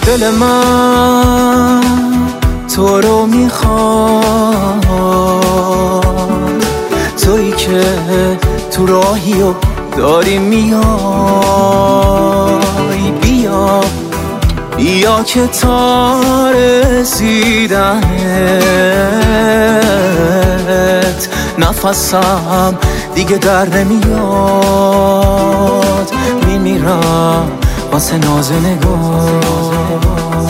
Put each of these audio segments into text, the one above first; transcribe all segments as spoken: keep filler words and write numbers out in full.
دل من تو رو میخواد، تویی که تو راهی و داری میای. بیا بیا که تا رسیدنت نفسم دیگه در نمیاد، میمیرم واسه ناز نگاه.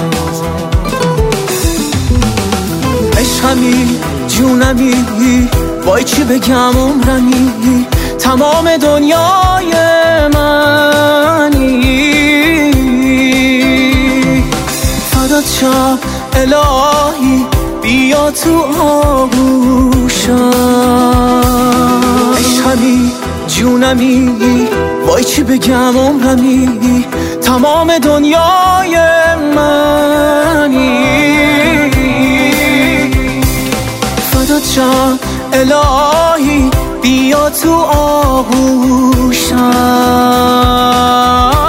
عشقمی جونمی وای چی بگم عمرمی، تمام دنیای منی. فدات شم الهی بیا تو آغوشم. عشقمی جونمی وای چی بگم عمرمی، تمام دنیای منی. فدات شم الهی بیا تو آغوشم.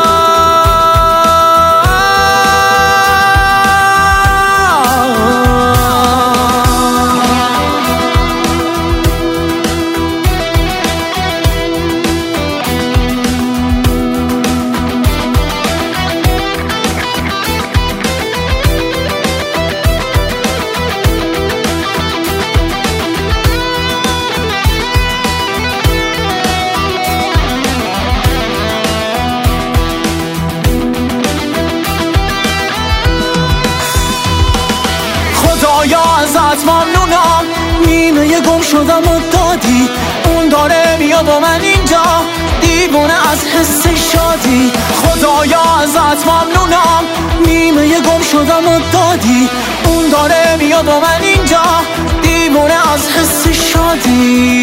خدایا ازت ممنونم، نیمه گم شدم و دادی، اون داره میاد با من اینجا، دیوونه از حس شادی. خدایا ازت ممنونم، نیمه گم شدم و دادی، اون داره میاد با من اینجا، دیوونه از حس شادی.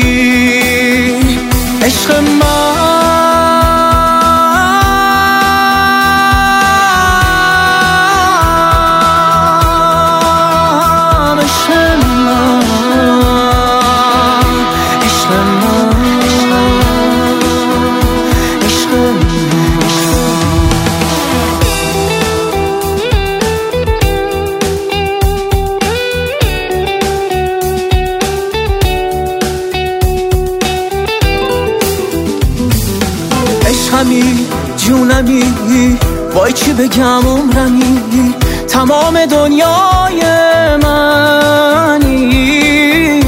عشق من عشقمی جونمی وای چی بگم عمرمی، تمام دنیای منی.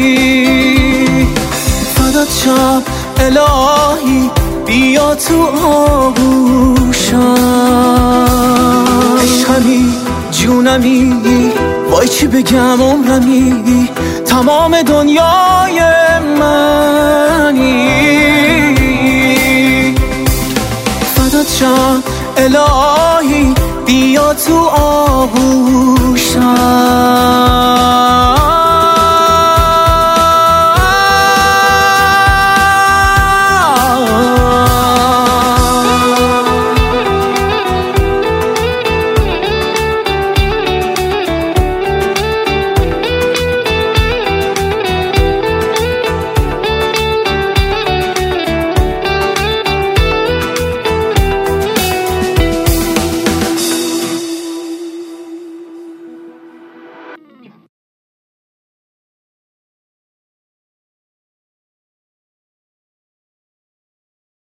فدات شم الهی بیا تو آغوشم. عشقمی جونمی وای چی بگم عمرمی، تمام دنیای منی. فدات شم الهی بیا تو آغوشم.